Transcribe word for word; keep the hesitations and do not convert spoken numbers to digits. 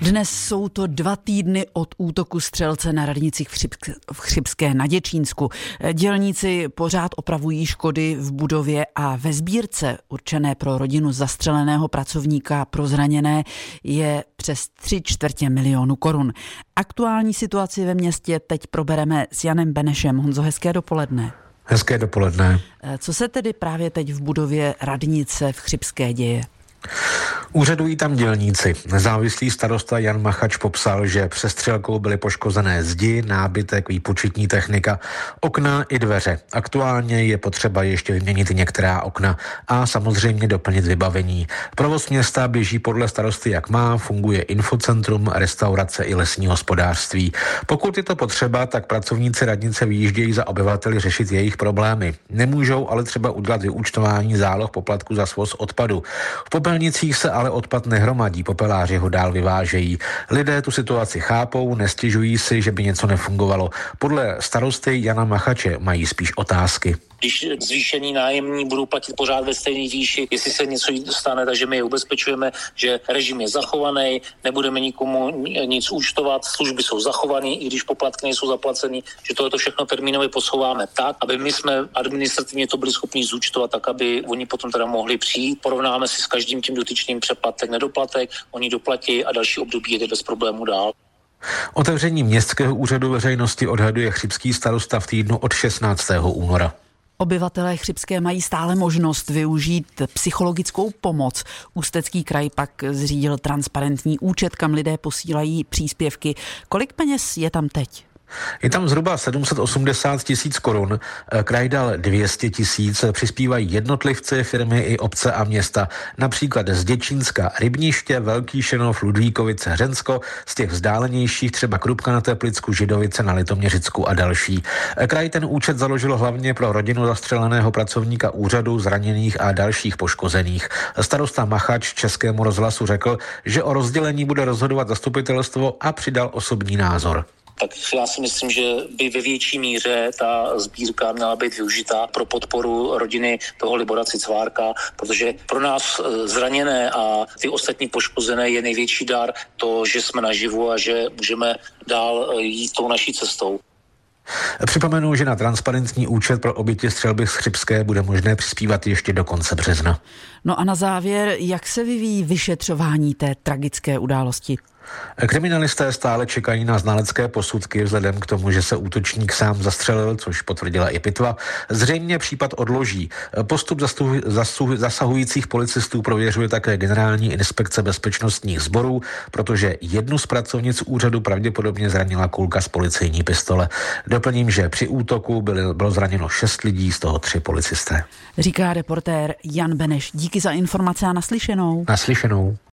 Dnes jsou to dva týdny od útoku střelce na radnici v, Chřibsk- v Chřibské na Děčínsku. Dělníci pořád opravují škody v budově a ve sbírce určené pro rodinu zastřeleného pracovníka pro zraněné je přes tři čtvrtě milionu korun. Aktuální situaci ve městě teď probereme s Janem Benešem. Honzo, hezké dopoledne. Hezké dopoledne. Co se tedy právě teď v budově radnice v Chřibské děje? Úřadují tam dělníci. Nezávislý starosta Jan Machač popsal, že přestřelkou byly poškozené zdi, nábytek, výpočetní technika, okna i dveře. Aktuálně je potřeba ještě vyměnit některá okna a samozřejmě doplnit vybavení. Provoz města běží podle starosty jak má, funguje infocentrum, restaurace i lesní hospodářství. Pokud je to potřeba, tak pracovníci radnice vyjíždějí za obyvateli řešit jejich problémy. Nemůžou ale třeba udělat vyúčtování záloh poplatku za svoz odpadu. V popelnicích se ale odpad nehromadí, popeláři ho dál vyvážejí. Lidé tu situaci chápou, nestěžují si, že by něco nefungovalo. Podle starosty Jana Machače mají spíš otázky. Když zvýšení nájemní budou platit pořád ve stejné výši, jestli se něco stane, takže my je ubezpečujeme, že režim je zachovaný, nebudeme nikomu nic účtovat, služby jsou zachované, i když poplatky nejsou zaplacený, že tohle všechno termínově posouváme tak, aby my jsme administrativně to byli schopni zúčtovat, tak aby oni potom teda mohli přijít. Porovnáme si s každým tím dotyčným přeplatek, nedoplatek, oni doplatí a další období jede bez problémů dál. Otevření městského úřadu veřejnosti odhaduje chřibský starosta v týdnu od šestnáctého února. Obyvatelé Chřibské mají stále možnost využít psychologickou pomoc. Ústecký kraj pak zřídil transparentní účet, kam lidé posílají příspěvky. Kolik peněz je tam teď? Je tam zhruba sedm set osmdesát tisíc korun, kraj dal dvě stě tisíc, přispívají jednotlivci, firmy i obce a města. Například z Děčínska Rybniště, Velký Šenov, Ludvíkovice, Hřensko, z těch vzdálenějších třeba Krupka na Teplicku, Židovice na Litoměřicku a další. Kraj ten účet založil hlavně pro rodinu zastřeleného pracovníka úřadu, zraněných a dalších poškozených. Starosta Machač Českému rozhlasu řekl, že o rozdělení bude rozhodovat zastupitelstvo a přidal osobní názor. Tak já si myslím, že by ve větší míře ta sbírka měla být využitá pro podporu rodiny toho Libora Cicvárka, protože pro nás zraněné a ty ostatní poškozené je největší dar to, že jsme naživu a že můžeme dál jít tou naší cestou. Připomenu, že na transparentní účet pro oběti střelby z Chřibské bude možné přispívat ještě do konce března. No a na závěr, jak se vyvíjí vyšetřování té tragické události? Kriminalisté stále čekají na znalecké posudky vzhledem k tomu, že se útočník sám zastřelil, což potvrdila i pitva. Zřejmě případ odloží. Postup zastuh, zastuh, zasahujících policistů prověřuje také Generální inspekce bezpečnostních sborů, protože jednu z pracovnic úřadu pravděpodobně zranila kulka z policejní pistole. Doplním, že při útoku bylo, bylo zraněno šest lidí, z toho tři policisté. Říká reportér Jan Beneš. Díky za informace a naslyšenou. Naslyšenou.